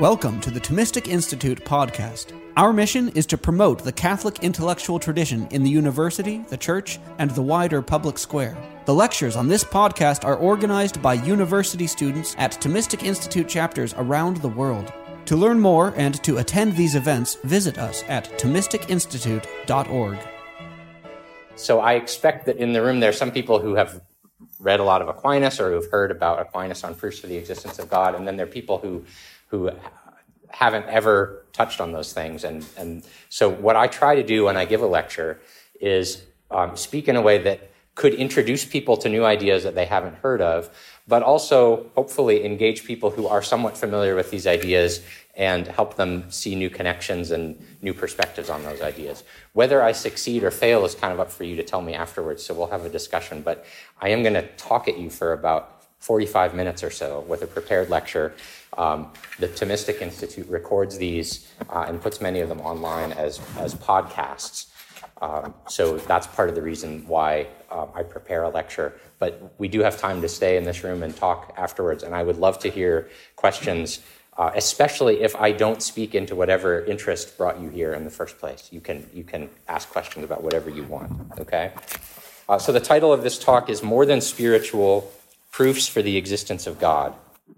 Welcome to the Thomistic Institute podcast. Our mission is to promote the Catholic intellectual tradition in the university, the church, and the wider public square. The lectures on this podcast are organized by university students at Thomistic Institute chapters around the world. To learn more and to attend these events, visit us at ThomisticInstitute.org. So I expect that in the room there are some people who have read a lot of Aquinas or who've heard about Aquinas on proofs for the existence of God, and then there are people who haven't ever touched on those things. And so what I try to do when I give a lecture is speak in a way that could introduce people to new ideas that they haven't heard of, but also hopefully engage people who are somewhat familiar with these ideas and help them see new connections and new perspectives on those ideas. Whether I succeed or fail is kind of up for you to tell me afterwards, so we'll have a discussion. But I am going to talk at you for about 45 minutes or so with a prepared lecture. The Thomistic Institute records these and puts many of them online as podcasts. So that's part of the reason why I prepare a lecture. But we do have time to stay in this room and talk afterwards. And I would love to hear questions, especially if I don't speak into whatever interest brought you here in the first place. You can ask questions about whatever you want, okay? So the title of this talk is More Than Spiritual: Proofs for the Existence of God.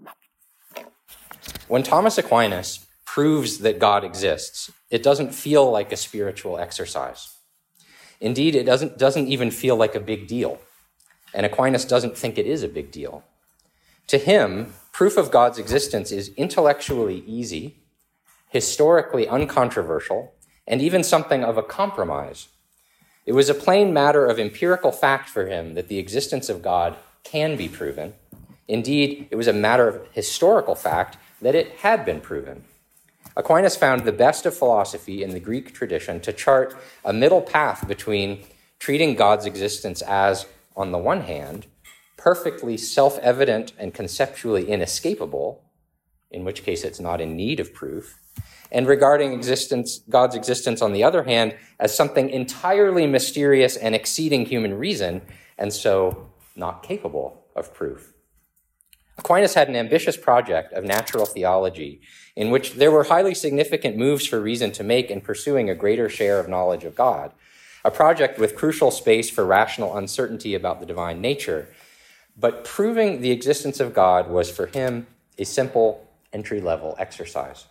When Thomas Aquinas proves that God exists, it doesn't feel like a spiritual exercise. Indeed, it doesn't even feel like a big deal. And Aquinas doesn't think it is a big deal. To him, proof of God's existence is intellectually easy, historically uncontroversial, and even something of a compromise. It was a plain matter of empirical fact for him that the existence of God can be proven. Indeed, it was a matter of historical fact that it had been proven. Aquinas found the best of philosophy in the Greek tradition to chart a middle path between treating God's existence as, on the one hand, perfectly self-evident and conceptually inescapable, in which case it's not in need of proof, and regarding God's existence, on the other hand, as something entirely mysterious and exceeding human reason, and so not capable of proof. Aquinas had an ambitious project of natural theology in which there were highly significant moves for reason to make in pursuing a greater share of knowledge of God, a project with crucial space for rational uncertainty about the divine nature. But proving the existence of God was for him a simple entry-level exercise.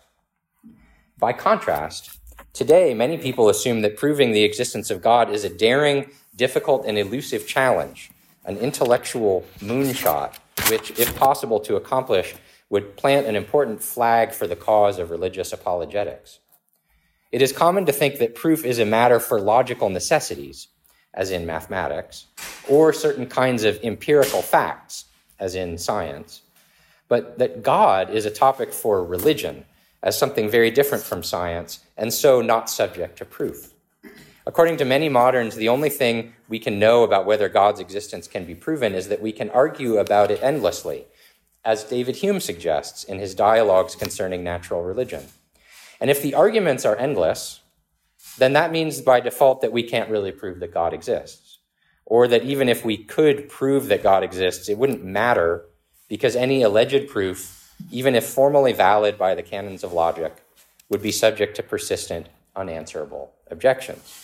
By contrast, today many people assume that proving the existence of God is a daring, difficult, and elusive challenge, an intellectual moonshot, which, if possible to accomplish, would plant an important flag for the cause of religious apologetics. It is common to think that proof is a matter for logical necessities, as in mathematics, or certain kinds of empirical facts, as in science, but that God is a topic for religion, as something very different from science, and so not subject to proof. According to many moderns, the only thing we can know about whether God's existence can be proven is that we can argue about it endlessly, as David Hume suggests in his dialogues concerning natural religion. And if the arguments are endless, then that means by default that we can't really prove that God exists, or that even if we could prove that God exists, it wouldn't matter because any alleged proof, even if formally valid by the canons of logic, would be subject to persistent, unanswerable objections.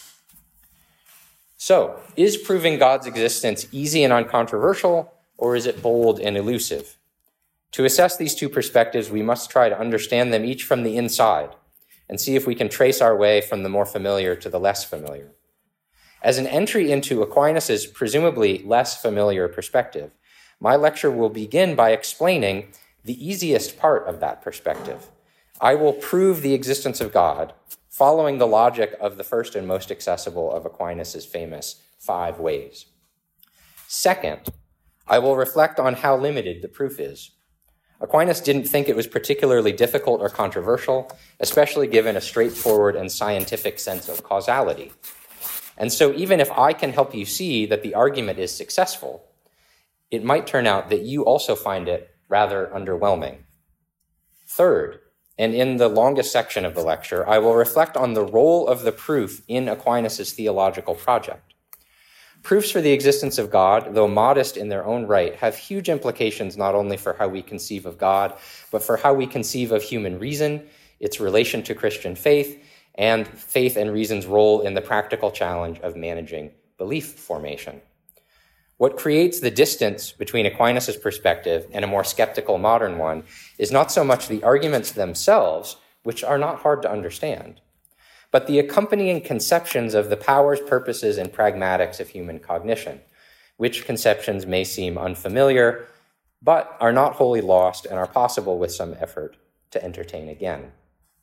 So, is proving God's existence easy and uncontroversial, or is it bold and elusive? To assess these two perspectives, we must try to understand them each from the inside and see if we can trace our way from the more familiar to the less familiar. As an entry into Aquinas' presumably less familiar perspective, my lecture will begin by explaining the easiest part of that perspective. I will prove the existence of God, following the logic of the first and most accessible of Aquinas' famous 5 ways. Second, I will reflect on how limited the proof is. Aquinas didn't think it was particularly difficult or controversial, especially given a straightforward and scientific sense of causality. And so even if I can help you see that the argument is successful, it might turn out that you also find it rather underwhelming. Third, and in the longest section of the lecture, I will reflect on the role of the proof in Aquinas' theological project. Proofs for the existence of God, though modest in their own right, have huge implications not only for how we conceive of God, but for how we conceive of human reason, its relation to Christian faith and reason's role in the practical challenge of managing belief formation. What creates the distance between Aquinas' perspective and a more skeptical modern one is not so much the arguments themselves, which are not hard to understand, but the accompanying conceptions of the powers, purposes, and pragmatics of human cognition, which conceptions may seem unfamiliar, but are not wholly lost and are possible with some effort to entertain again.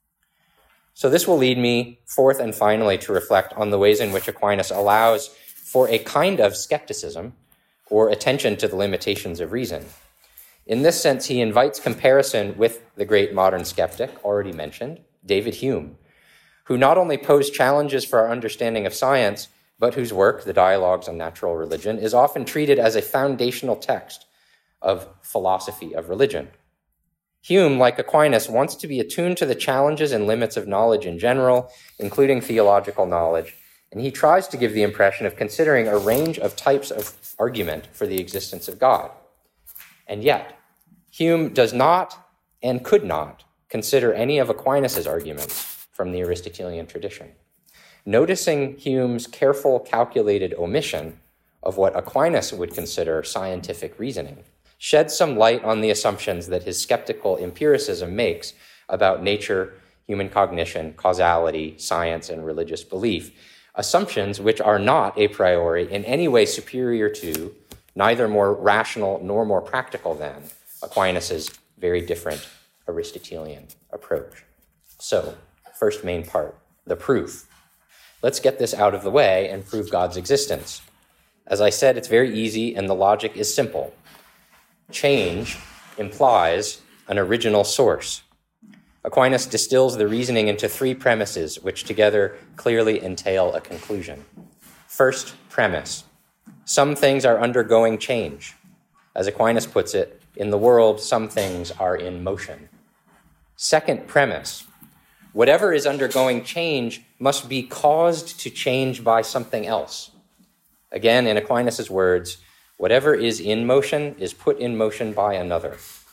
So this will lead me, fourth and finally, to reflect on the ways in which Aquinas allows for a kind of skepticism or attention to the limitations of reason. In this sense, he invites comparison with the great modern skeptic, already mentioned, David Hume, who not only posed challenges for our understanding of science, but whose work, the Dialogues on Natural Religion, is often treated as a foundational text of philosophy of religion. Hume, like Aquinas, wants to be attuned to the challenges and limits of knowledge in general, including theological knowledge, and he tries to give the impression of considering a range of types of argument for the existence of God. And yet, Hume does not and could not consider any of Aquinas' arguments from the Aristotelian tradition. Noticing Hume's careful, calculated omission of what Aquinas would consider scientific reasoning sheds some light on the assumptions that his skeptical empiricism makes about nature, human cognition, causality, science, and religious belief, assumptions which are not a priori in any way superior to, neither more rational nor more practical than, Aquinas' very different Aristotelian approach. So, first main part, the proof. Let's get this out of the way and prove God's existence. As I said, it's very easy and the logic is simple. Change implies an original source. Aquinas distills the reasoning into three premises, which together clearly entail a conclusion. First premise, some things are undergoing change. As Aquinas puts it, in the world, some things are in motion. Second premise, whatever is undergoing change must be caused to change by something else. Again, in Aquinas' words, whatever is in motion is put in motion by another.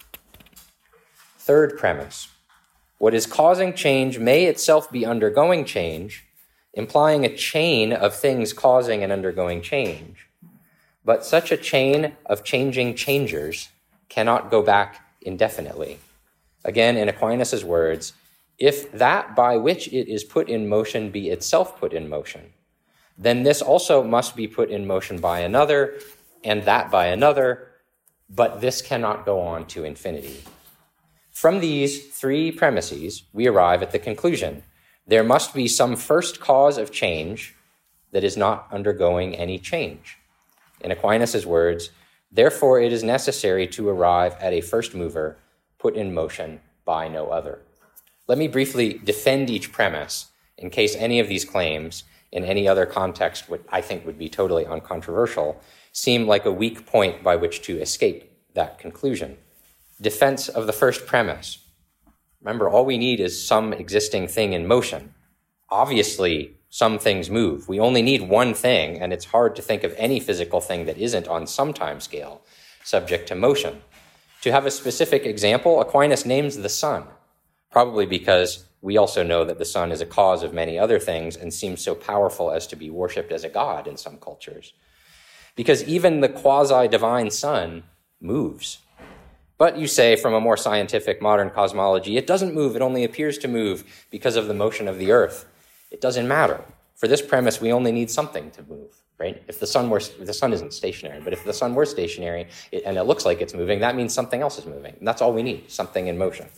Third premise, what is causing change may itself be undergoing change, implying a chain of things causing and undergoing change. But such a chain of changing changers cannot go back indefinitely. Again, in Aquinas' words, if that by which it is put in motion be itself put in motion, then this also must be put in motion by another, and that by another, but this cannot go on to infinity. From these three premises, we arrive at the conclusion. There must be some first cause of change that is not undergoing any change. In Aquinas' words, therefore it is necessary to arrive at a first mover put in motion by no other. Let me briefly defend each premise in case any of these claims, in any other context, what I think would be totally uncontroversial, seem like a weak point by which to escape that conclusion. Defense of the first premise. Remember, all we need is some existing thing in motion. Obviously, some things move. We only need one thing, and it's hard to think of any physical thing that isn't on some time scale subject to motion. To have a specific example, Aquinas names the sun, probably because we also know that the sun is a cause of many other things and seems so powerful as to be worshipped as a god in some cultures. Because even the quasi-divine sun moves. But you say, from a more scientific modern cosmology, it doesn't move, it only appears to move because of the motion of the earth. It doesn't matter. For this premise, we only need something to move, right? If the sun isn't stationary, but if the sun were stationary and it looks like it's moving, that means something else is moving. And that's all we need, something in motion.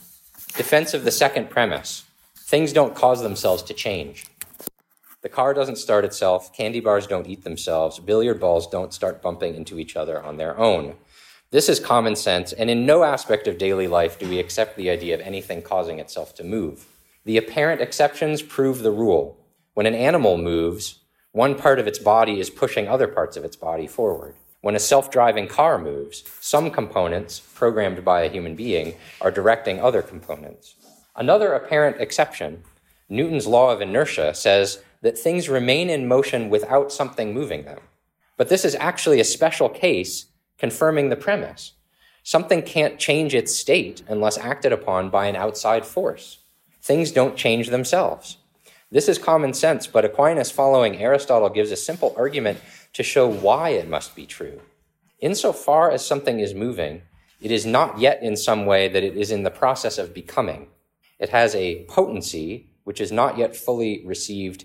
Defense of the second premise. Things don't cause themselves to change. The car doesn't start itself, candy bars don't eat themselves, billiard balls don't start bumping into each other on their own. This is common sense, and in no aspect of daily life do we accept the idea of anything causing itself to move. The apparent exceptions prove the rule. When an animal moves, one part of its body is pushing other parts of its body forward. When a self-driving car moves, some components, programmed by a human being, are directing other components. Another apparent exception, Newton's law of inertia, says that things remain in motion without something moving them. But this is actually a special case confirming the premise. Something can't change its state unless acted upon by an outside force. Things don't change themselves. This is common sense, but Aquinas, following Aristotle, gives a simple argument to show why it must be true. Insofar as something is moving, it is not yet in some way that it is in the process of becoming. It has a potency which has not yet fully received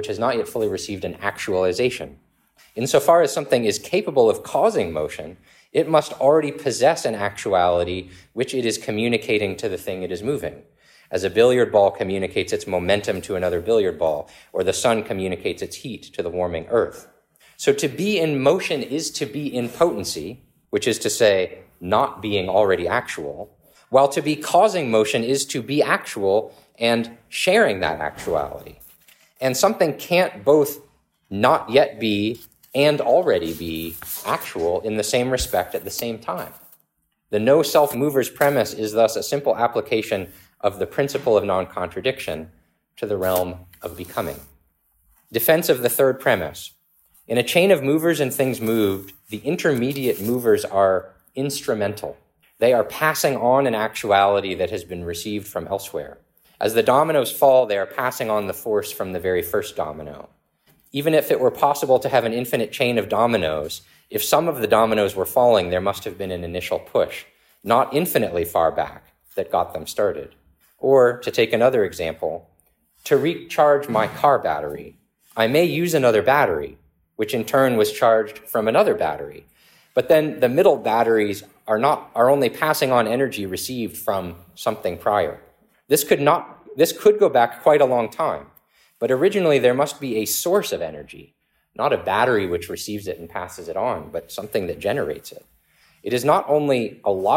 an actualization. Insofar as something is capable of causing motion, it must already possess an actuality which it is communicating to the thing it is moving, as a billiard ball communicates its momentum to another billiard ball, or the sun communicates its heat to the warming earth. So to be in motion is to be in potency, which is to say, not being already actual, while to be causing motion is to be actual and sharing that actuality. And something can't both not yet be and already be actual in the same respect at the same time. The no self-movers premise is thus a simple application of the principle of non-contradiction to the realm of becoming. Defense of the third premise. In a chain of movers and things moved, the intermediate movers are instrumental. They are passing on an actuality that has been received from elsewhere. As the dominoes fall, they are passing on the force from the very first domino. Even if it were possible to have an infinite chain of dominoes, if some of the dominoes were falling, there must have been an initial push, not infinitely far back, that got them started. Or, to take another example, to recharge my car battery, I may use another battery, which in turn was charged from another battery. But then the middle batteries are only passing on energy received from something prior. This could go back quite a long time. But originally there must be a source of energy, not a battery which receives it and passes it on, but something that generates it. It is not only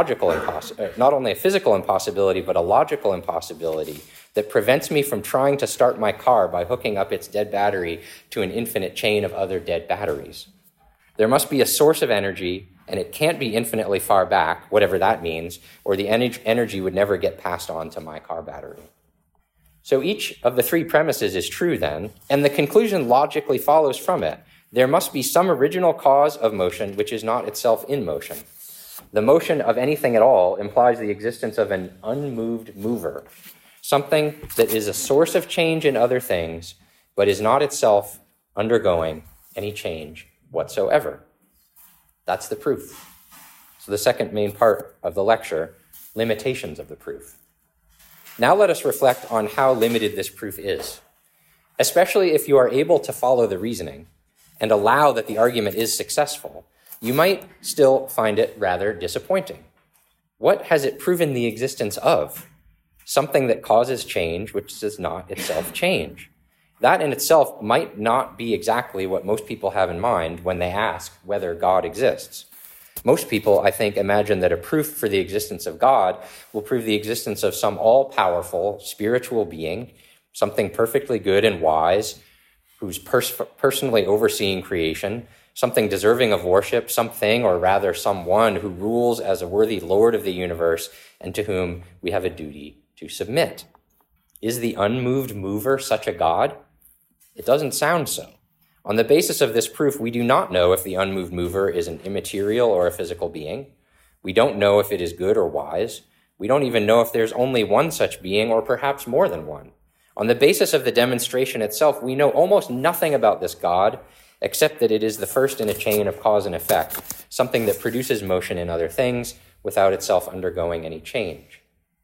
a physical impossibility, but a logical impossibility that prevents me from trying to start my car by hooking up its dead battery to an infinite chain of other dead batteries. There must be a source of energy, and it can't be infinitely far back, whatever that means, or the energy would never get passed on to my car battery. So each of the three premises is true then, and the conclusion logically follows from it. There must be some original cause of motion which is not itself in motion. The motion of anything at all implies the existence of an unmoved mover, something that is a source of change in other things, but is not itself undergoing any change whatsoever. That's the proof. So the second main part of the lecture, limitations of the proof. Now let us reflect on how limited this proof is, especially if you are able to follow the reasoning and allow that the argument is successful. You might still find it rather disappointing. What has it proven the existence of? Something that causes change which does not itself change. That in itself might not be exactly what most people have in mind when they ask whether God exists. Most people, I think, imagine that a proof for the existence of God will prove the existence of some all-powerful spiritual being, something perfectly good and wise, who's personally overseeing creation, something deserving of worship, something, or rather someone who rules as a worthy Lord of the universe and to whom we have a duty to submit. Is the unmoved mover such a God? It doesn't sound so. On the basis of this proof, we do not know if the unmoved mover is an immaterial or a physical being. We don't know if it is good or wise. We don't even know if there's only one such being or perhaps more than one. On the basis of the demonstration itself, we know almost nothing about this God, except that it is the first in a chain of cause and effect, something that produces motion in other things without itself undergoing any change.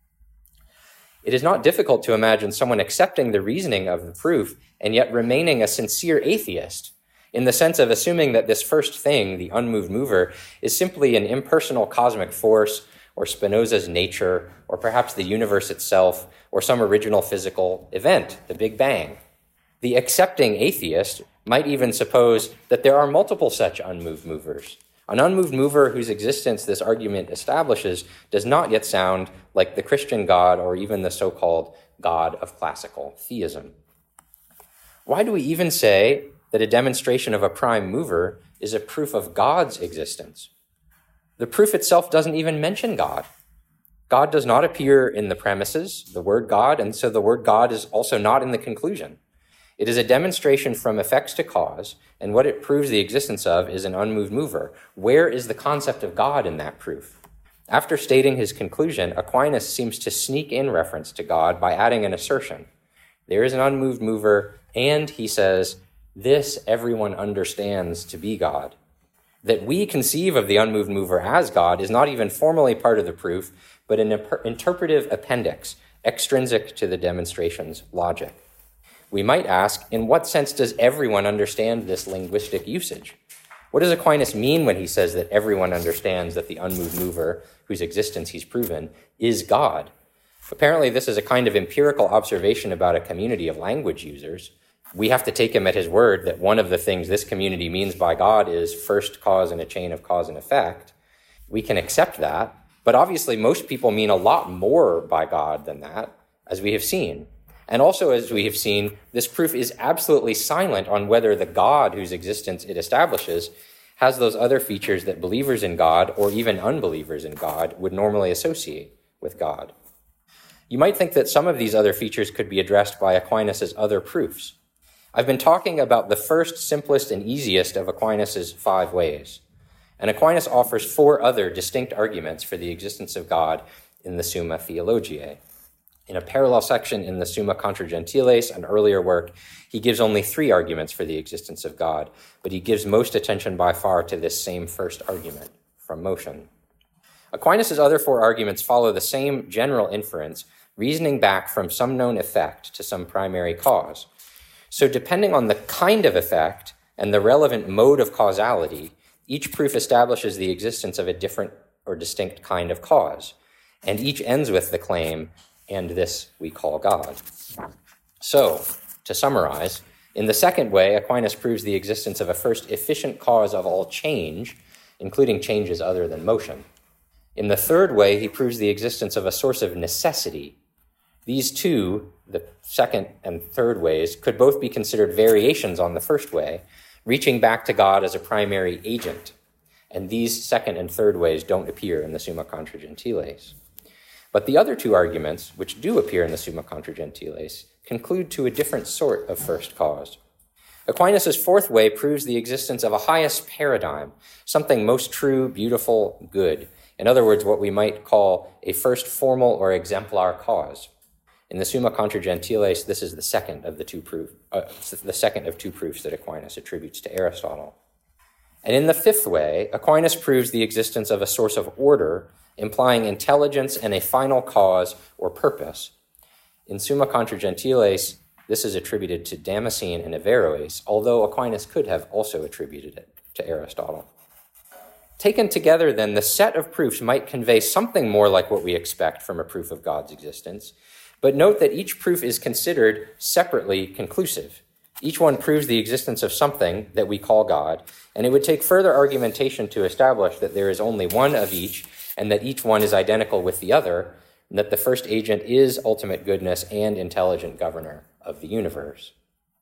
It is not difficult to imagine someone accepting the reasoning of the proof and yet remaining a sincere atheist, in the sense of assuming that this first thing, the unmoved mover, is simply an impersonal cosmic force, or Spinoza's nature, or perhaps the universe itself, or some original physical event, the Big Bang. The accepting atheist might even suppose that there are multiple such unmoved movers. An unmoved mover whose existence this argument establishes does not yet sound like the Christian God or even the so-called God of classical theism. Why do we even say that a demonstration of a prime mover is a proof of God's existence? The proof itself doesn't even mention God. God does not appear in the premises, the word God, and so the word God is also not in the conclusion. It is a demonstration from effects to cause, and what it proves the existence of is an unmoved mover. Where is the concept of God in that proof? After stating his conclusion, Aquinas seems to sneak in reference to God by adding an assertion. There is an unmoved mover, and he says, this everyone understands to be God. That we conceive of the unmoved mover as God is not even formally part of the proof, but an interpretive appendix, extrinsic to the demonstration's logic. We might ask, in what sense does everyone understand this linguistic usage? What does Aquinas mean when he says that everyone understands that the unmoved mover, whose existence he's proven, is God? Apparently, this is a kind of empirical observation about a community of language users. We have to take him at his word that one of the things this community means by God is first cause in a chain of cause and effect. We can accept that, but obviously most people mean a lot more by God than that, as we have seen. And also, as we have seen, this proof is absolutely silent on whether the God whose existence it establishes has those other features that believers in God, or even unbelievers in God, would normally associate with God. You might think that some of these other features could be addressed by Aquinas' other proofs. I've been talking about the first, simplest, and easiest of Aquinas' 5 ways. And Aquinas offers 4 other distinct arguments for the existence of God in the Summa Theologiae. In a parallel section in the Summa Contra Gentiles, an earlier work, he gives only 3 arguments for the existence of God, but he gives most attention by far to this same first argument, from motion. Aquinas' other 4 arguments follow the same general inference, reasoning back from some known effect to some primary cause. So depending on the kind of effect and the relevant mode of causality, each proof establishes the existence of a different or distinct kind of cause, and each ends with the claim, and this we call God. So, to summarize, in the second way, Aquinas proves the existence of a first efficient cause of all change, including changes other than motion. In the third way, he proves the existence of a source of necessity. These two, the second and third ways, could both be considered variations on the first way, reaching back to God as a primary agent. And these second and third ways don't appear in the Summa Contra Gentiles. But the other 2 arguments, which do appear in the Summa Contra Gentiles, conclude to a different sort of first cause. Aquinas' 4th way proves the existence of a highest paradigm, something most true, beautiful, good. In other words, what we might call a first formal or exemplar cause. In the Summa Contra Gentiles, this is the second of 2 proofs that Aquinas attributes to Aristotle. And in the 5th way, Aquinas proves the existence of a source of order, implying intelligence and a final cause or purpose. In Summa Contra Gentiles, this is attributed to Damascene and Averroes, although Aquinas could have also attributed it to Aristotle. Taken together, then, the set of proofs might convey something more like what we expect from a proof of God's existence, but note that each proof is considered separately conclusive. Each one proves the existence of something that we call God, and it would take further argumentation to establish that there is only one of each, and that each one is identical with the other, and that the first agent is ultimate goodness and intelligent governor of the universe.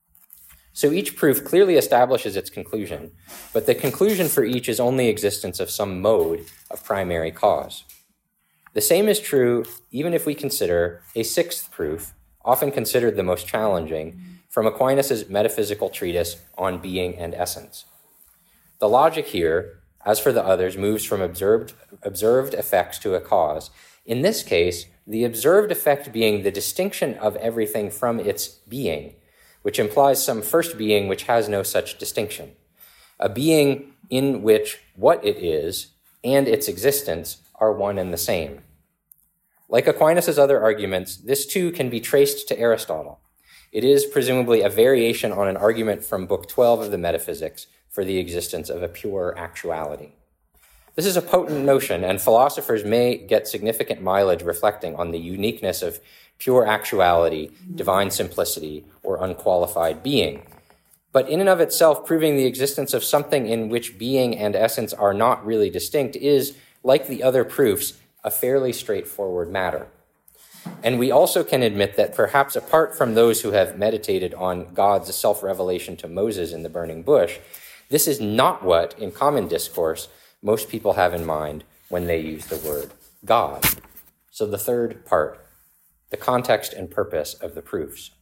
So each proof clearly establishes its conclusion, but the conclusion for each is only existence of some mode of primary cause. The same is true even if we consider a 6th proof, often considered the most challenging, from Aquinas' metaphysical treatise on being and essence. The logic here, as for the others, moves from observed effects to a cause. In this case, the observed effect being the distinction of everything from its being, which implies some first being which has no such distinction, a being in which what it is and its existence are one and the same. Like Aquinas' other arguments, this too can be traced to Aristotle. It is presumably a variation on an argument from Book 12 of the Metaphysics for the existence of a pure actuality. This is a potent notion, and philosophers may get significant mileage reflecting on the uniqueness of pure actuality, divine simplicity, or unqualified being. But in and of itself, proving the existence of something in which being and essence are not really distinct is, like the other proofs, a fairly straightforward matter. And we also can admit that perhaps apart from those who have meditated on God's self-revelation to Moses in the burning bush, this is not what, in common discourse, most people have in mind when they use the word God. So the third part, the context and purpose of the proofs.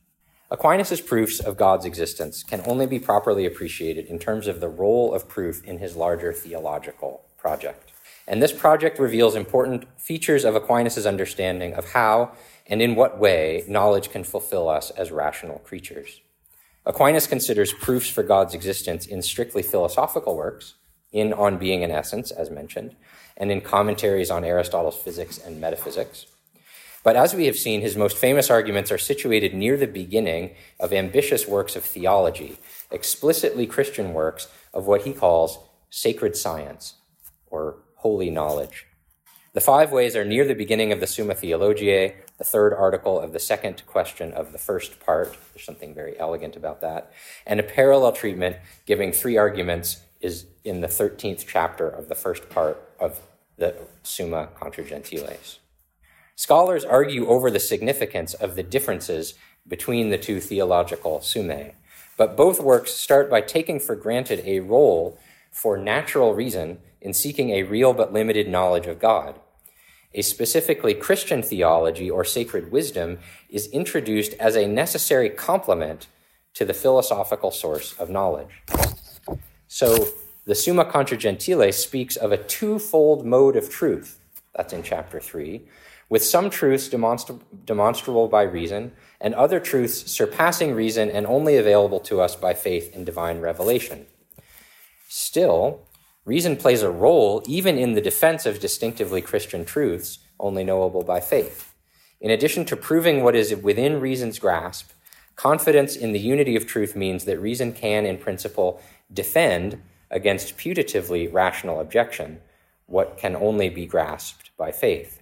Aquinas' proofs of God's existence can only be properly appreciated in terms of the role of proof in his larger theological project. And this project reveals important features of Aquinas' understanding of how and in what way knowledge can fulfill us as rational creatures. Aquinas considers proofs for God's existence in strictly philosophical works, in On Being and Essence, as mentioned, and in commentaries on Aristotle's Physics and Metaphysics. But as we have seen, his most famous arguments are situated near the beginning of ambitious works of theology, explicitly Christian works of what he calls sacred science, or holy knowledge. The 5 ways are near the beginning of the Summa Theologiae, the 3rd article of the 2nd question of the 1st part. There's something very elegant about that. And a parallel treatment giving 3 arguments is in the 13th chapter of the 1st part of the Summa Contra Gentiles. Scholars argue over the significance of the differences between the 2 theological summae, but both works start by taking for granted a role for natural reason in seeking a real but limited knowledge of God. A specifically Christian theology or sacred wisdom is introduced as a necessary complement to the philosophical source of knowledge. So the Summa Contra Gentiles speaks of a 2-fold mode of truth, that's in chapter 3, with some truths demonstrable by reason, and other truths surpassing reason and only available to us by faith in divine revelation. Still, reason plays a role even in the defense of distinctively Christian truths, only knowable by faith. In addition to proving what is within reason's grasp, confidence in the unity of truth means that reason can, in principle, defend against putatively rational objection what can only be grasped by faith.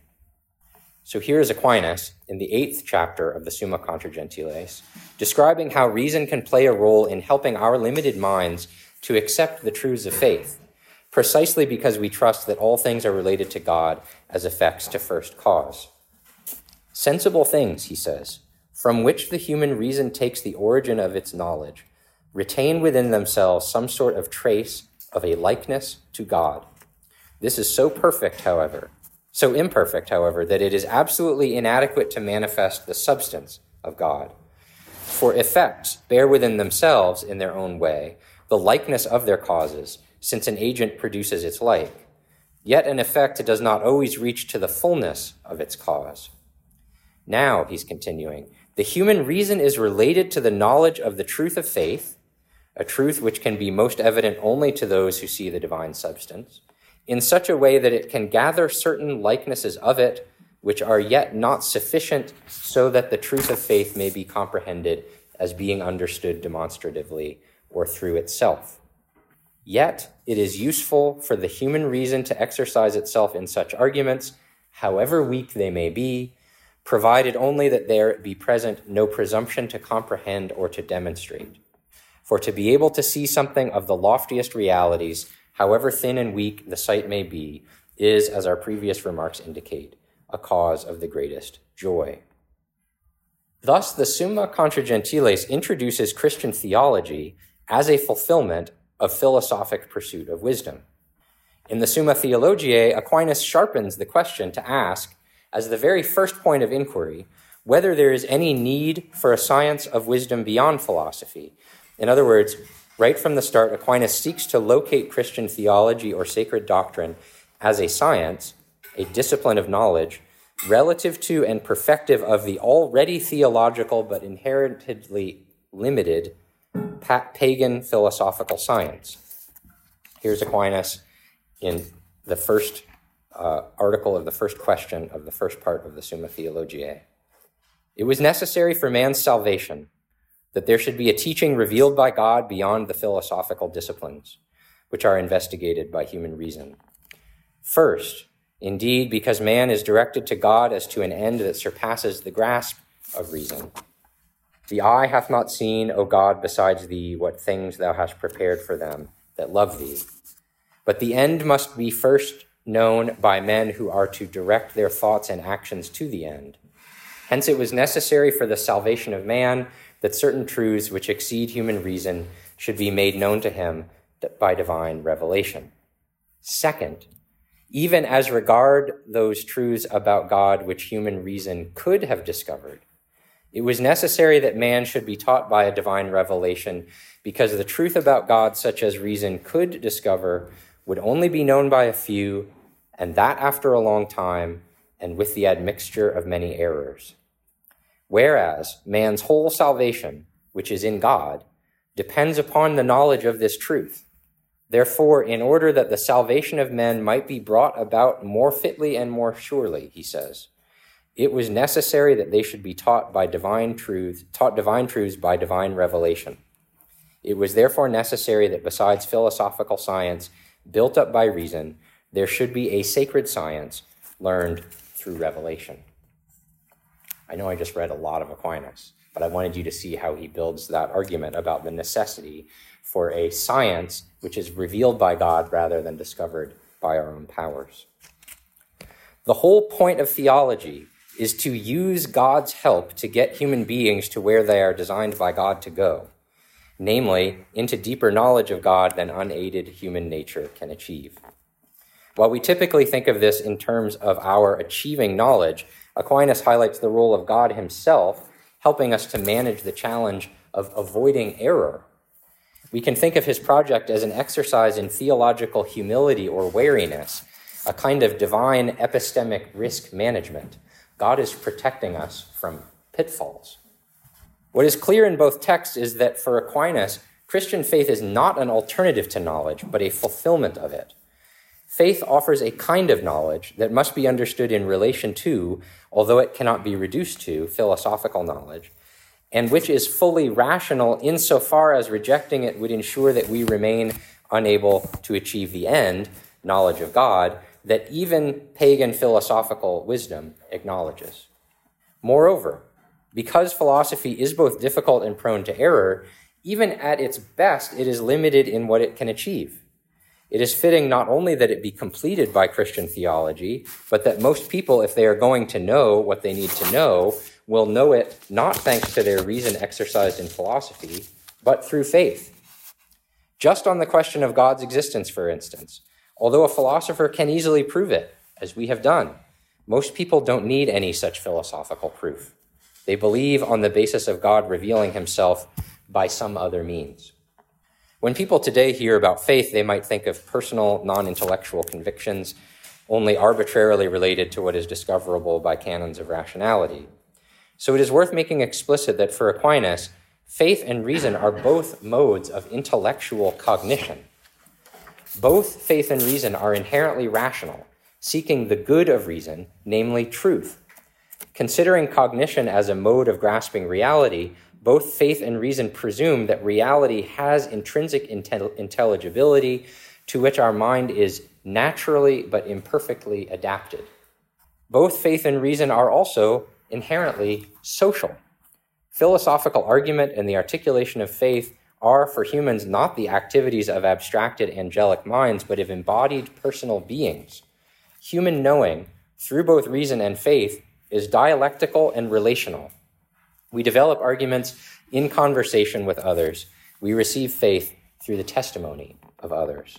So here is Aquinas in the 8th chapter of the Summa Contra Gentiles, describing how reason can play a role in helping our limited minds to accept the truths of faith, precisely because we trust that all things are related to God as effects to first cause. Sensible things, he says, from which the human reason takes the origin of its knowledge, retain within themselves some sort of trace of a likeness to God. This is so imperfect, however, that it is absolutely inadequate to manifest the substance of God. For effects bear within themselves, in their own way, the likeness of their causes, since an agent produces its like. Yet an effect does not always reach to the fullness of its cause. Now, he's continuing, the human reason is related to the knowledge of the truth of faith, a truth which can be most evident only to those who see the divine substance, in such a way that it can gather certain likenesses of it, which are yet not sufficient so that the truth of faith may be comprehended as being understood demonstratively or through itself. Yet it is useful for the human reason to exercise itself in such arguments, however weak they may be, provided only that there be present no presumption to comprehend or to demonstrate. For to be able to see something of the loftiest realities, however thin and weak the sight may be, is, as our previous remarks indicate, a cause of the greatest joy. Thus, the Summa Contra Gentiles introduces Christian theology as a fulfillment of philosophic pursuit of wisdom. In the Summa Theologiae, Aquinas sharpens the question to ask, as the very first point of inquiry, whether there is any need for a science of wisdom beyond philosophy. In other words, right from the start, Aquinas seeks to locate Christian theology or sacred doctrine as a science, a discipline of knowledge, relative to and perfective of the already theological but inherently limited pagan philosophical science. Here's Aquinas in the first article of the first question of the first part of the Summa Theologiae. It was necessary for man's salvation that there should be a teaching revealed by God beyond the philosophical disciplines, which are investigated by human reason. First, indeed, because man is directed to God as to an end that surpasses the grasp of reason. The eye hath not seen, O God, besides thee, what things thou hast prepared for them that love thee. But the end must be first known by men who are to direct their thoughts and actions to the end. Hence it was necessary for the salvation of man that certain truths which exceed human reason should be made known to him by divine revelation. Second, even as regard those truths about God which human reason could have discovered, It was necessary that man should be taught by a divine revelation, because the truth about God, such as reason could discover, would only be known by a few, and that after a long time, and with the admixture of many errors. Whereas man's whole salvation, which is in God, depends upon the knowledge of this truth. Therefore, in order that the salvation of men might be brought about more fitly and more surely, he says, it was necessary that they should be taught divine truths by divine revelation. It was therefore necessary that besides philosophical science built up by reason, there should be a sacred science learned through revelation. I know I just read a lot of Aquinas, but I wanted you to see how he builds that argument about the necessity for a science which is revealed by God rather than discovered by our own powers. The whole point of theology is to use God's help to get human beings to where they are designed by God to go, namely, into deeper knowledge of God than unaided human nature can achieve. While we typically think of this in terms of our achieving knowledge, Aquinas highlights the role of God himself, helping us to manage the challenge of avoiding error. We can think of his project as an exercise in theological humility or wariness, a kind of divine epistemic risk management. God is protecting us from pitfalls. What is clear in both texts is that for Aquinas, Christian faith is not an alternative to knowledge, but a fulfillment of it. Faith offers a kind of knowledge that must be understood in relation to, although it cannot be reduced to, philosophical knowledge, and which is fully rational insofar as rejecting it would ensure that we remain unable to achieve the end, knowledge of God, that even pagan philosophical wisdom acknowledges. Moreover, because philosophy is both difficult and prone to error, even at its best, it is limited in what it can achieve. It is fitting not only that it be completed by Christian theology, but that most people, if they are going to know what they need to know, will know it not thanks to their reason exercised in philosophy, but through faith. Just on the question of God's existence, for instance, although a philosopher can easily prove it, as we have done, most people don't need any such philosophical proof. They believe on the basis of God revealing himself by some other means. When people today hear about faith, they might think of personal, non-intellectual convictions only arbitrarily related to what is discoverable by canons of rationality. So it is worth making explicit that for Aquinas, faith and reason are both modes of intellectual cognition. Both faith and reason are inherently rational, seeking the good of reason, namely truth. Considering cognition as a mode of grasping reality, both faith and reason presume that reality has intrinsic intelligibility to which our mind is naturally but imperfectly adapted. Both faith and reason are also inherently social. Philosophical argument and the articulation of faith are for humans not the activities of abstracted angelic minds, but of embodied personal beings. Human knowing, through both reason and faith, is dialectical and relational. We develop arguments in conversation with others. We receive faith through the testimony of others.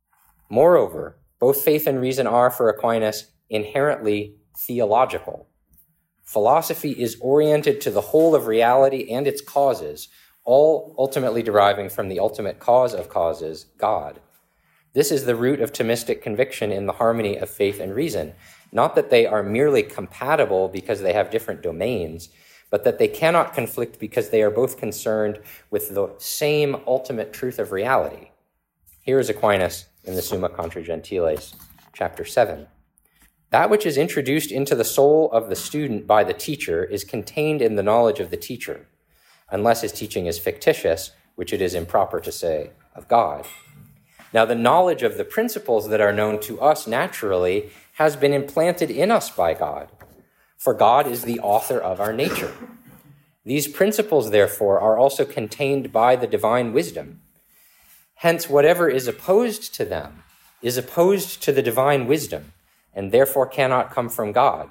Moreover, both faith and reason are, for Aquinas, inherently theological. Philosophy is oriented to the whole of reality and its causes, all ultimately deriving from the ultimate cause of causes, God. This is the root of Thomistic conviction in the harmony of faith and reason, not that they are merely compatible because they have different domains, but that they cannot conflict because they are both concerned with the same ultimate truth of reality. Here is Aquinas in the Summa Contra Gentiles, chapter 7. That which is introduced into the soul of the student by the teacher is contained in the knowledge of the teacher, unless his teaching is fictitious, which it is improper to say of God. Now, the knowledge of the principles that are known to us naturally has been implanted in us by God, for God is the author of our nature. These principles, therefore, are also contained by the divine wisdom. Hence, whatever is opposed to them is opposed to the divine wisdom, and therefore cannot come from God.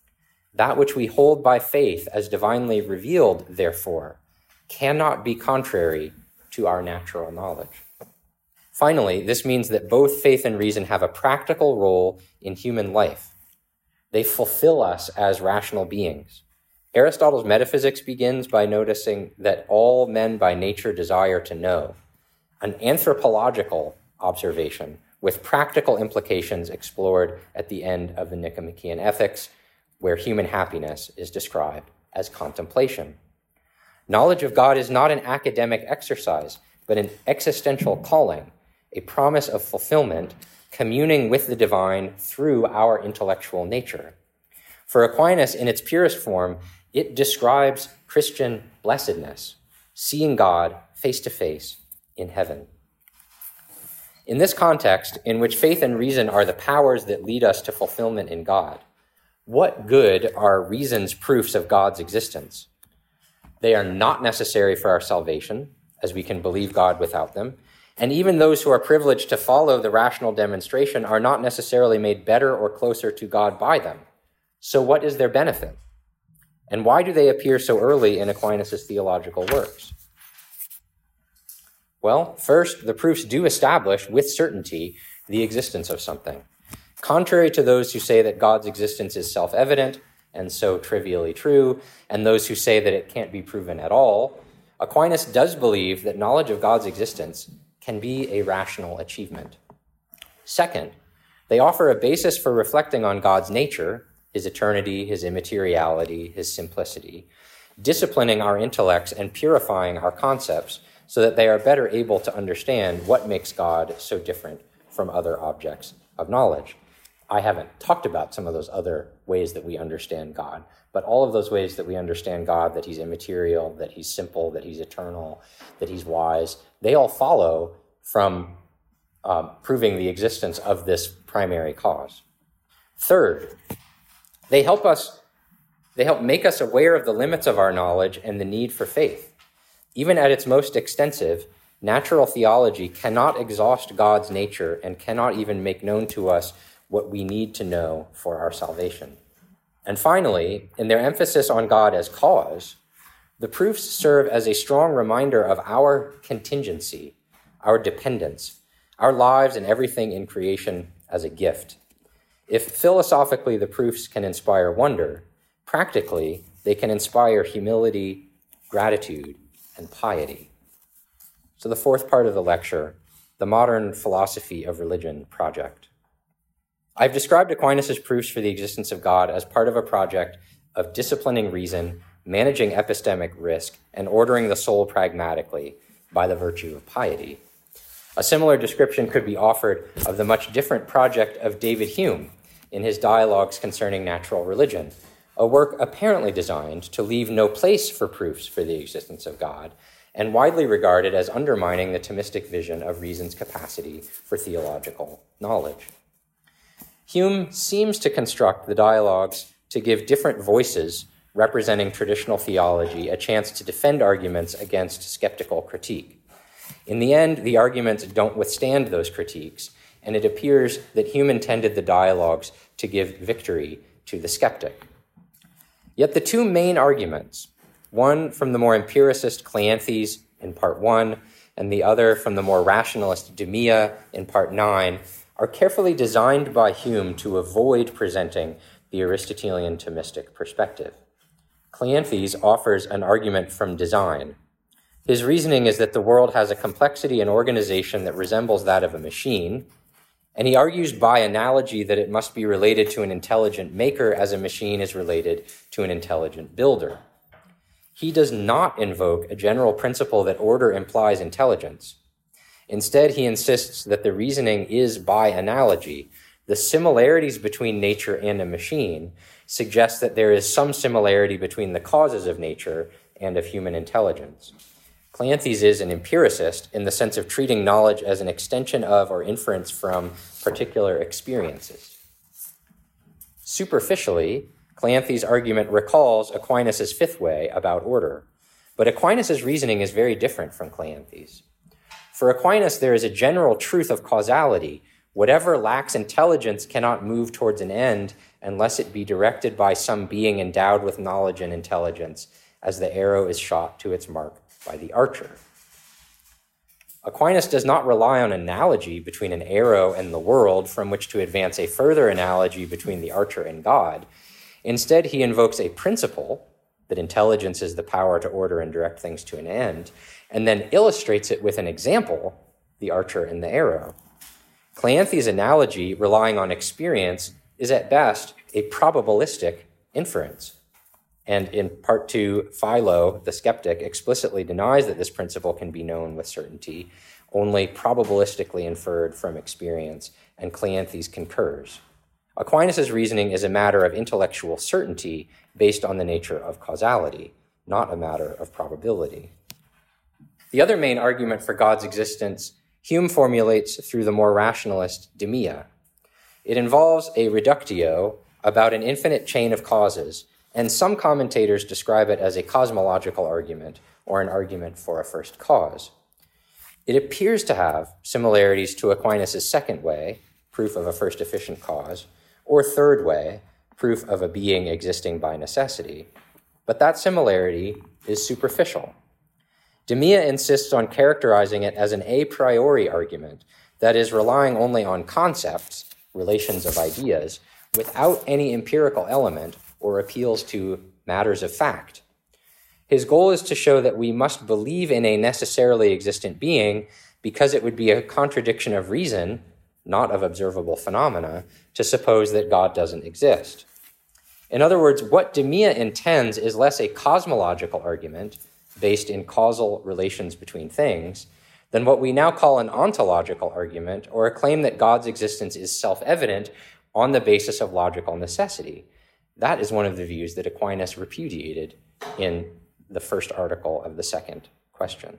That which we hold by faith as divinely revealed, therefore, cannot be contrary to our natural knowledge. Finally, this means that both faith and reason have a practical role in human life. They fulfill us as rational beings. Aristotle's metaphysics begins by noticing that all men by nature desire to know, an anthropological observation with practical implications explored at the end of the Nicomachean Ethics, where human happiness is described as contemplation. Knowledge of God is not an academic exercise, but an existential calling, a promise of fulfillment, communing with the divine through our intellectual nature. For Aquinas, in its purest form, it describes Christian blessedness, seeing God face to face in heaven. In this context, in which faith and reason are the powers that lead us to fulfillment in God, what good are reason's proofs of God's existence? They are not necessary for our salvation, as we can believe God without them, and even those who are privileged to follow the rational demonstration are not necessarily made better or closer to God by them. So what is their benefit? And why do they appear so early in Aquinas' theological works? Well, first, the proofs do establish with certainty the existence of something. Contrary to those who say that God's existence is self-evident and so trivially true, and those who say that it can't be proven at all, Aquinas does believe that knowledge of God's existence can be a rational achievement. Second, they offer a basis for reflecting on God's nature, his eternity, his immateriality, his simplicity, disciplining our intellects and purifying our concepts so that they are better able to understand what makes God so different from other objects of knowledge. I haven't talked about some of those other ways that we understand God, but all of those ways that we understand God, that he's immaterial, that he's simple, that he's eternal, that he's wise, they all follow from proving the existence of this primary cause. Third, they help make us aware of the limits of our knowledge and the need for faith. Even at its most extensive, natural theology cannot exhaust God's nature and cannot even make known to us what we need to know for our salvation. And finally, in their emphasis on God as cause, the proofs serve as a strong reminder of our contingency, our dependence, our lives and everything in creation as a gift. If philosophically the proofs can inspire wonder, practically they can inspire humility, gratitude, and piety. So the fourth part of the lecture, the Modern Philosophy of Religion project. I've described Aquinas' proofs for the existence of God as part of a project of disciplining reason, managing epistemic risk, and ordering the soul pragmatically by the virtue of piety. A similar description could be offered of the much different project of David Hume in his Dialogues Concerning Natural Religion, a work apparently designed to leave no place for proofs for the existence of God, and widely regarded as undermining the Thomistic vision of reason's capacity for theological knowledge. Hume seems to construct the dialogues to give different voices representing traditional theology a chance to defend arguments against skeptical critique. In the end, the arguments don't withstand those critiques, and it appears that Hume intended the dialogues to give victory to the skeptic. Yet the two main arguments, one from the more empiricist Cleanthes in part 1, and the other from the more rationalist Demea in part 9, are carefully designed by Hume to avoid presenting the Aristotelian Thomistic perspective. Cleanthes offers an argument from design. His reasoning is that the world has a complexity and organization that resembles that of a machine, and he argues by analogy that it must be related to an intelligent maker as a machine is related to an intelligent builder. He does not invoke a general principle that order implies intelligence. Instead, he insists that the reasoning is by analogy. The similarities between nature and a machine suggest that there is some similarity between the causes of nature and of human intelligence. Cleanthes is an empiricist in the sense of treating knowledge as an extension of or inference from particular experiences. Superficially, Cleanthes' argument recalls Aquinas' fifth way about order, but Aquinas' reasoning is very different from Cleanthes. For Aquinas, there is a general truth of causality. Whatever lacks intelligence cannot move towards an end unless it be directed by some being endowed with knowledge and intelligence, as the arrow is shot to its mark by the archer. Aquinas does not rely on analogy between an arrow and the world from which to advance a further analogy between the archer and God. Instead, he invokes a principle, that intelligence is the power to order and direct things to an end, and then illustrates it with an example, the archer and the arrow. Cleanthes' analogy, relying on experience, is at best a probabilistic inference. And in part 2, Philo, the skeptic, explicitly denies that this principle can be known with certainty, only probabilistically inferred from experience, and Cleanthes concurs. Aquinas' reasoning is a matter of intellectual certainty based on the nature of causality, not a matter of probability. The other main argument for God's existence Hume formulates through the more rationalist Demia. It involves a reductio about an infinite chain of causes, and some commentators describe it as a cosmological argument or an argument for a first cause. It appears to have similarities to Aquinas' second way, proof of a first efficient cause, or third way, proof of a being existing by necessity. But that similarity is superficial. Demia insists on characterizing it as an a priori argument, that is, relying only on concepts, relations of ideas, without any empirical element or appeals to matters of fact. His goal is to show that we must believe in a necessarily existent being because it would be a contradiction of reason, not of observable phenomena, to suppose that God doesn't exist. In other words, what Demia intends is less a cosmological argument based in causal relations between things than what we now call an ontological argument, or a claim that God's existence is self-evident on the basis of logical necessity. That is one of the views that Aquinas repudiated in the first article of the second question.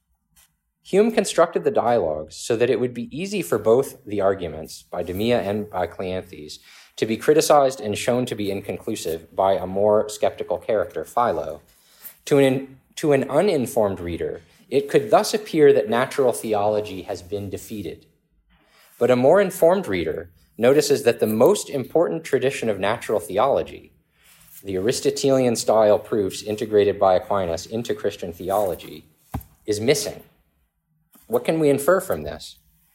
Hume constructed the dialogues so that it would be easy for both the arguments, by Demia and by Cleanthes, to be criticized and shown to be inconclusive by a more skeptical character, Philo. To an uninformed reader, it could thus appear that natural theology has been defeated. But a more informed reader notices that the most important tradition of natural theology, the Aristotelian-style proofs integrated by Aquinas into Christian theology, is missing. What can we infer from this?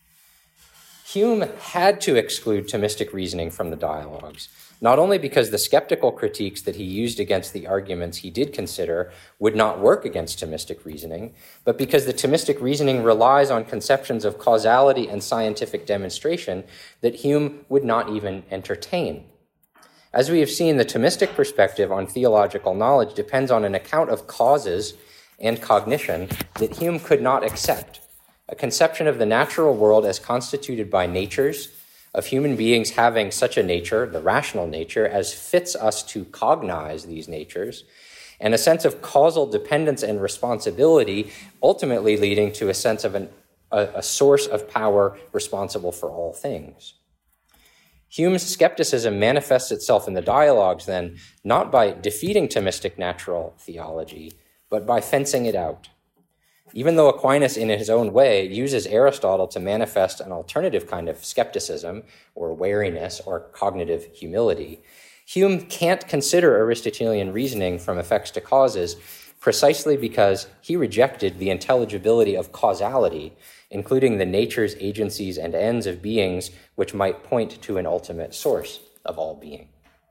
Hume had to exclude Thomistic reasoning from the dialogues, not only because the skeptical critiques that he used against the arguments he did consider would not work against Thomistic reasoning, but because the Thomistic reasoning relies on conceptions of causality and scientific demonstration that Hume would not even entertain. As we have seen, the Thomistic perspective on theological knowledge depends on an account of causes and cognition that Hume could not accept, a conception of the natural world as constituted by natures, of human beings having such a nature, the rational nature, as fits us to cognize these natures, and a sense of causal dependence and responsibility, ultimately leading to a sense of a source of power responsible for all things. Hume's skepticism manifests itself in the dialogues, then, not by defeating Thomistic natural theology, but by fencing it out. Even though Aquinas, in his own way, uses Aristotle to manifest an alternative kind of skepticism, or wariness, or cognitive humility, Hume can't consider Aristotelian reasoning from effects to causes precisely because he rejected the intelligibility of causality, including the natures, agencies, and ends of beings which might point to an ultimate source of all being.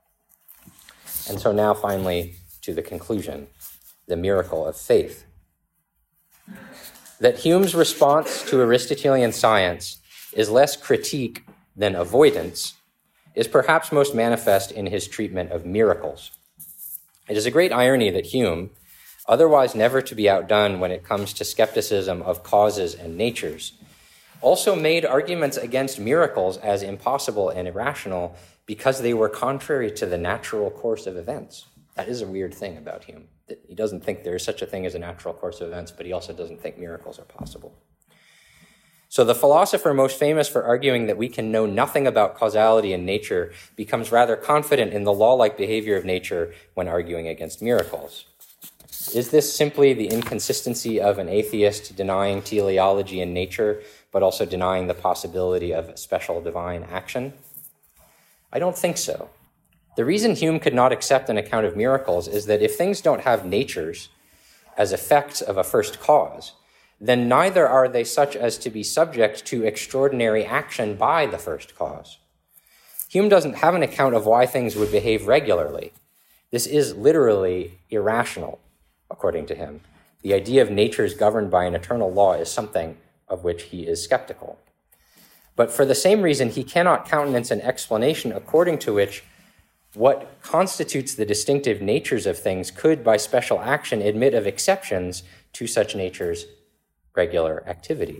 And so now, finally, to the conclusion, the miracle of faith. That Hume's response to Aristotelian science is less critique than avoidance is perhaps most manifest in his treatment of miracles. It is a great irony that Hume, otherwise never to be outdone when it comes to skepticism of causes and natures, also made arguments against miracles as impossible and irrational because they were contrary to the natural course of events. That is a weird thing about Hume. That he doesn't think there is such a thing as a natural course of events, but he also doesn't think miracles are possible. So the philosopher most famous for arguing that we can know nothing about causality in nature becomes rather confident in the law-like behavior of nature when arguing against miracles. Is this simply the inconsistency of an atheist denying teleology in nature, but also denying the possibility of special divine action? I don't think so. The reason Hume could not accept an account of miracles is that if things don't have natures as effects of a first cause, then neither are they such as to be subject to extraordinary action by the first cause. Hume doesn't have an account of why things would behave regularly, This is literally irrational, according to him. The idea of nature is governed by an eternal law is something of which he is skeptical. But for the same reason, he cannot countenance an explanation according to which what constitutes the distinctive natures of things could, by special action, admit of exceptions to such nature's regular activity.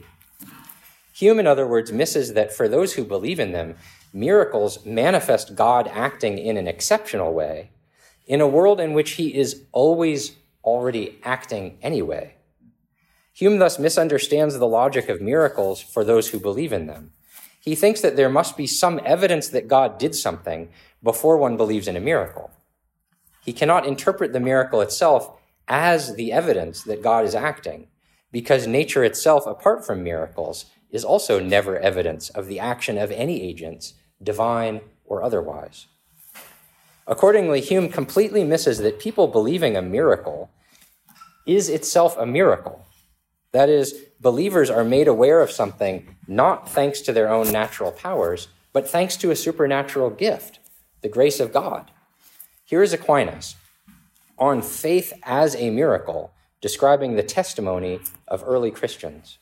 Hume, in other words, misses that for those who believe in them, miracles manifest God acting in an exceptional way in a world in which he is always already acting anyway. Hume thus misunderstands the logic of miracles for those who believe in them. He thinks that there must be some evidence that God did something before one believes in a miracle. He cannot interpret the miracle itself as the evidence that God is acting, because nature itself, apart from miracles, is also never evidence of the action of any agents, divine or otherwise. Accordingly, Hume completely misses that people believing a miracle is itself a miracle. That is, believers are made aware of something not thanks to their own natural powers, but thanks to a supernatural gift, the grace of God. Here is Aquinas on faith as a miracle, describing the testimony of early Christians.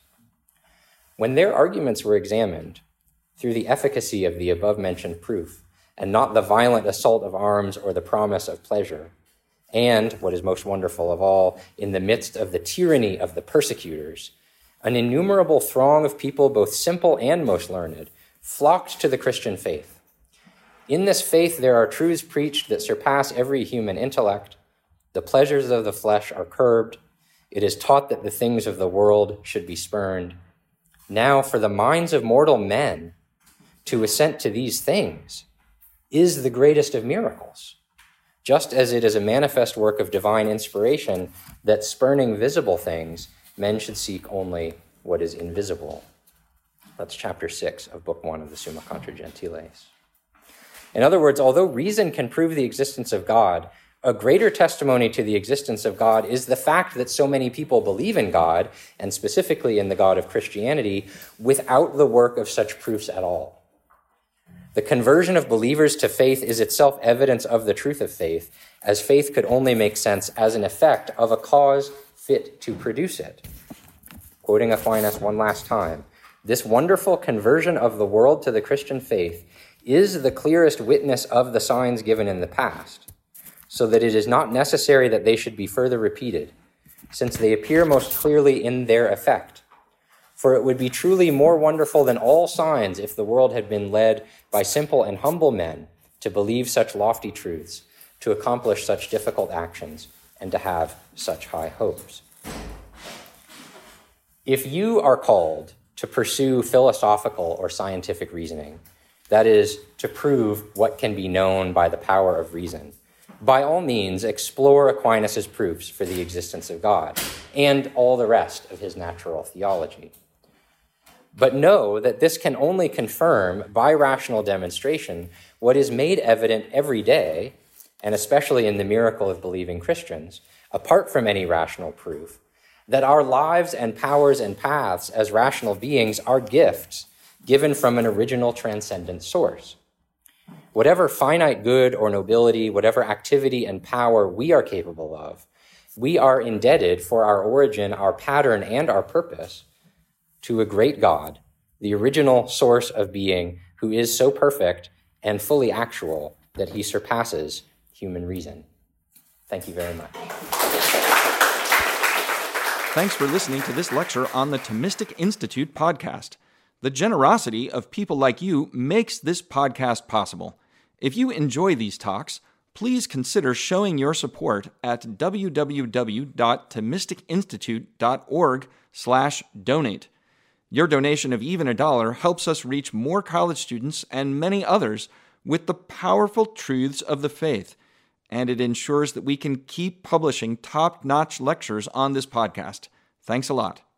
When their arguments were examined through the efficacy of the above-mentioned proof, and not the violent assault of arms or the promise of pleasure, and, what is most wonderful of all, in the midst of the tyranny of the persecutors, an innumerable throng of people, both simple and most learned, flocked to the Christian faith. In this faith there are truths preached that surpass every human intellect. The pleasures of the flesh are curbed. It is taught that the things of the world should be spurned. Now, for the minds of mortal men to assent to these things is the greatest of miracles, just as it is a manifest work of divine inspiration that, spurning visible things, men should seek only what is invisible. That's chapter 6 of book 1 of the Summa Contra Gentiles. In other words, although reason can prove the existence of God, a greater testimony to the existence of God is the fact that so many people believe in God, and specifically in the God of Christianity, without the work of such proofs at all. The conversion of believers to faith is itself evidence of the truth of faith, as faith could only make sense as an effect of a cause fit to produce it. Quoting Aquinas one last time, this wonderful conversion of the world to the Christian faith is the clearest witness of the signs given in the past, so that it is not necessary that they should be further repeated, since they appear most clearly in their effect. For it would be truly more wonderful than all signs if the world had been led by simple and humble men to believe such lofty truths, to accomplish such difficult actions, and to have such high hopes. If you are called to pursue philosophical or scientific reasoning, that is, to prove what can be known by the power of reason, by all means explore Aquinas' proofs for the existence of God and all the rest of his natural theology. But know that this can only confirm by rational demonstration what is made evident every day, and especially in the miracle of believing Christians, apart from any rational proof, that our lives and powers and paths as rational beings are gifts given from an original transcendent source. Whatever finite good or nobility, whatever activity and power we are capable of, we are indebted for our origin, our pattern, and our purpose to a great God, the original source of being, who is so perfect and fully actual that he surpasses human reason. Thank you very much. Thanks for listening to this lecture on the Thomistic Institute podcast. The generosity of people like you makes this podcast possible. If you enjoy these talks, please consider showing your support at www.thomisticinstitute.org/donate. Your donation of even $1 helps us reach more college students and many others with the powerful truths of the faith, and it ensures that we can keep publishing top-notch lectures on this podcast. Thanks a lot.